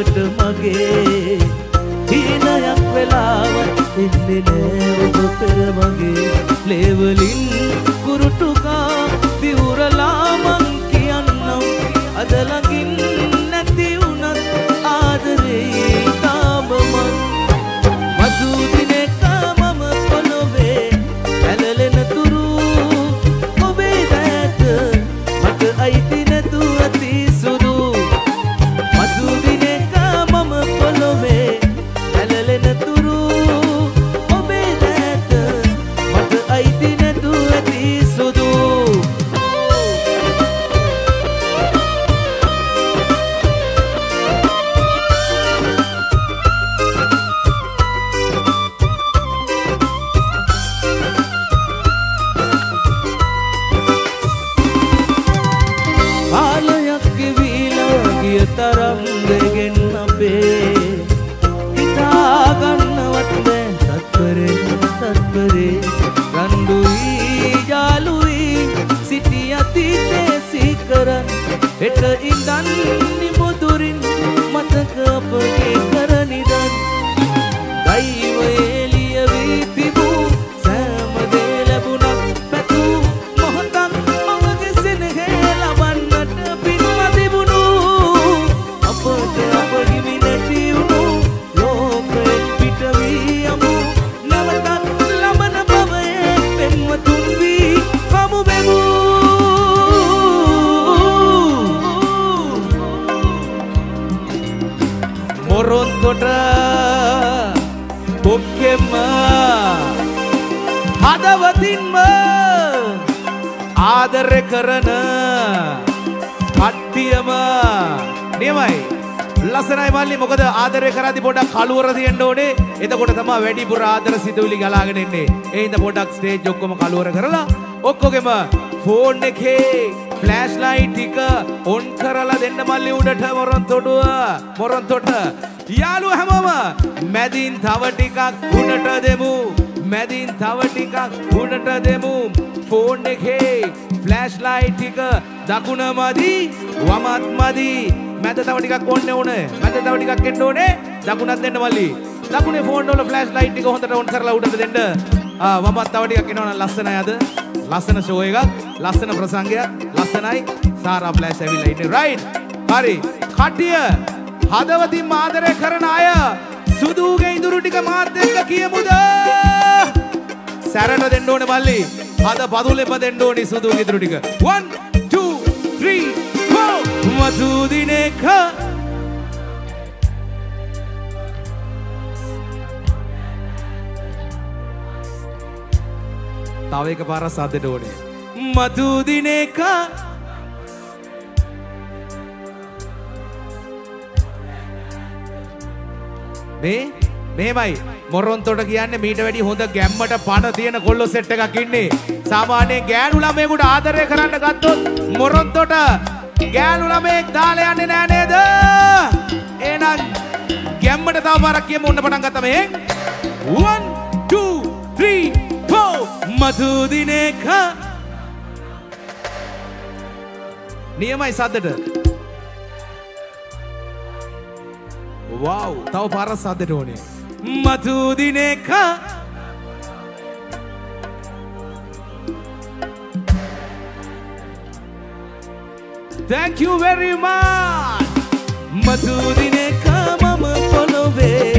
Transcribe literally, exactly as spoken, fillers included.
ඔබට මගේ හීනයක් වෙලාවත් එන්නේ නෑ ඔබ පෙර මගේ ලේවලින් කුරුටුකා දිවුරලා මං කියන්නම් අද ළඟින් නැති වුණත් ආදරේ තාම මං මතු දිනක මම පොළොවේ ඇලලෙන තුරු ඔබේ දැත මට අයිති නැතු ඇති සුදු මතු දිනක මම පොළොවේ ඇලලෙන තුරු ඔබේ දැත මට අයිති නැතු ඇති සුදු තරම් දෙගෙන් අපේ හිතා ගන්නවත් බෑ තත්පරේ තත්පරේ රණ්ඩුයි යාළුයි සිටි අතීතේ සීකරන් හෙට ඉඳන් නිමුදුරින් මතක අපගේ කරනිදන් දෛවයේ ලියවී තිබූ සෑම දේ ලැබුණත් පැතූ මොහොතක් මවගේ සෙනෙහේ ලබන්නට පින්ම තිබුණු අපට අපගිවි නැති වුණු ලෝකයෙන් පිට වී යමු නැවතත් ලබන බවයේ පෙම්වතුන් වී හමු වෙමු මොරොන්තොට ඔක්කෙම හදවතින්ම ආදරය කරන කට්ටියම නියමයි ලස්සනයි මල්ලි මොකද ආදරය කරද්දි පොඩක් කලවර තියෙන්න ඕනේ එතකොට තමයි වැඩිපුර ආදර සිතුවිලි ගලාගෙන එන්නේ ඒ හින්දා පොඩක් ස්ටේජ් ඔක්කොම කලවර කරලා ඔක්කොගෙම ෆෝන් එකේ ෆ්ලෑෂ් ලයිට් ටික ඔන් කරලා දෙන්න මල්ලි උඩට මොරොන්තොටුව මොරොන්තොට යාළුවෝ හැමෝම මැදින් තව ටිකක් උඩට දෙමු මැදින් තව ටිකක් උඩට දෙමු ෆෝන් එකේ ෆ්ලෑෂ් ලයිට් ටික දකුණ මදි වමත් මදි මැද තව ටිකක් ඕනේ ඕනේ මැද තව ටිකක් එන්න ඕනේ දකුණත් දෙන්න මල්ලි දකුණේ ෆෝන් වල ෆ්ලෑෂ් ලයිට් ටික හොඳට ඔන් කරලා උඩට දෙන්න ආ වමත් තව ටිකක් එනවනම් ලස්සනයි අද ලස්සන ෂෝ එකක් ලස්සන ප්‍රසංගයක් ලස්සනයි සාරා ෆ්ලෑෂ් ඇවිල්ලා ඉන්නේ රයිට් හරි කටිය හදවතින් ආදරය කරන අය සුදුගේ ඉඳුරු ටික මාත් එක්ක කියමුද සැරට දෙන්න ඕනේ මල්ලි අද පදුලෙම දෙන්න ඕනේ සුදුගේ ඉඳුරු ටික one two three four මතු දිනක තව එක පාරක් සද්දෙට ඕනේ මතු දිනක මේ මේමයි මොරොන්තොට කියන්නේ මීට වැඩි හොඳ ගැම්මට පණ තියෙන කොල්ලෝ සෙට් එකක් ඉන්නේ සාමාන්‍යයෙන් ගෑනු ළමයෙකුට ආදරය කරන්න ගත්තොත් මොරොන්තොට ගෑනු ළමයෙක් දාලා යන්නේ නෑ නේද එහෙනම් ගැම්මට තව පාරක් කියමු ඔන්න පටන් ගත්තා මේ one two three four මතු දිනක නියමයි සද්දට Wow, tahu parah saat itu nih. Matu dineka. Thank you very much. Matu dineka mama polowe.